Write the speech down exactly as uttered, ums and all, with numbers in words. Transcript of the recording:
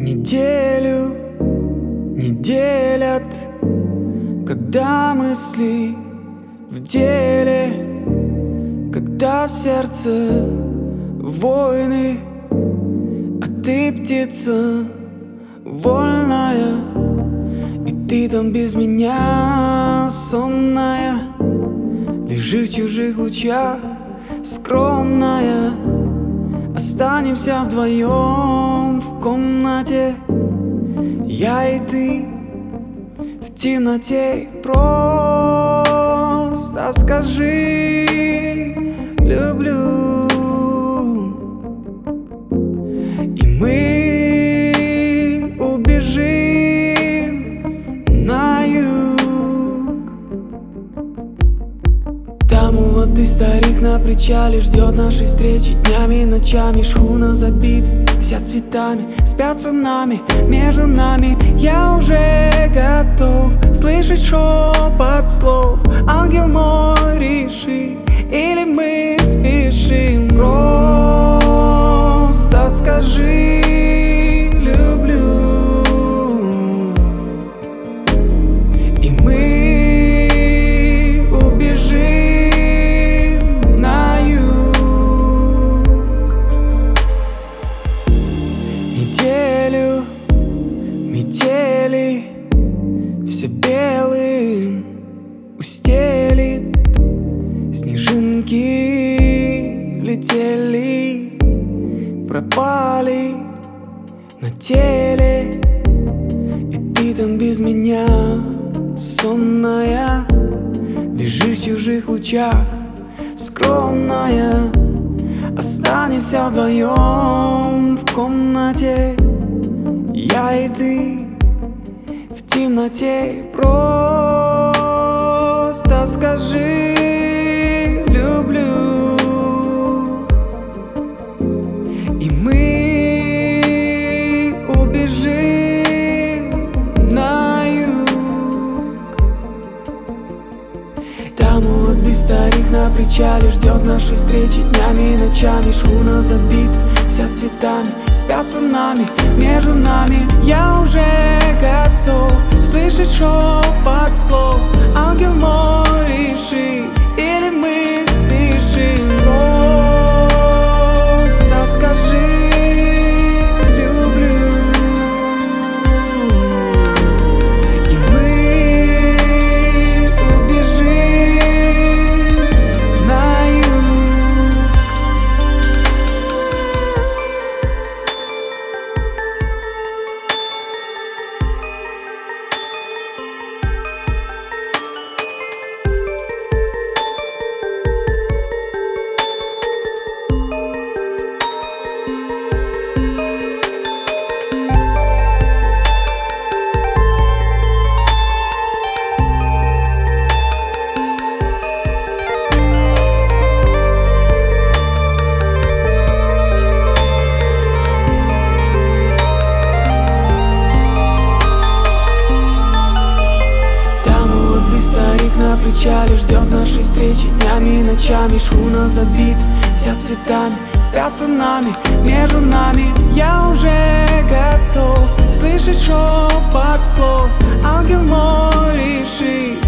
Неделю не делят, когда мысли в деле, когда в сердце войны, а ты птица вольная, и ты там без меня сонная, лежишь в чужих лучах, скромная. Останемся вдвоем в комнате, я и ты в темноте. Просто скажи «люблю», и мы убежим на юг. Там у воды старик на причале ждет нашей встречи днями и ночами. Шхуна забита вся цветами, спят цунами между нами. Я уже готов слышать шепот слов. Ангел мой, реши, или мы спешим. Просто скажи «люблю», и мы убежим на юг. Неделю метели, все белым устелит. Снежинки летели, пропали на теле, и ты там без меня сонная, лежишь в чужих лучах, скромная. Останемся вдвоем в комнате, я и ты в темноте. Просто скажи «люблю», и мы убежим на юг. Там у воды старик на причале ждет нашей встречи днями и ночами. Шхуна забита вся цветами, спят цунами между нами. Я уже готов слышать шепот слов. Ангел мой, реши, или мы спешим. Просто скажи «люблю», и мы убежим на юг. На причале ждет нашей встречи днями и ночами. Шхуна забита вся цветами, спят цунами между нами. Я уже готов слышать шепот слов. Ангел мой, реши,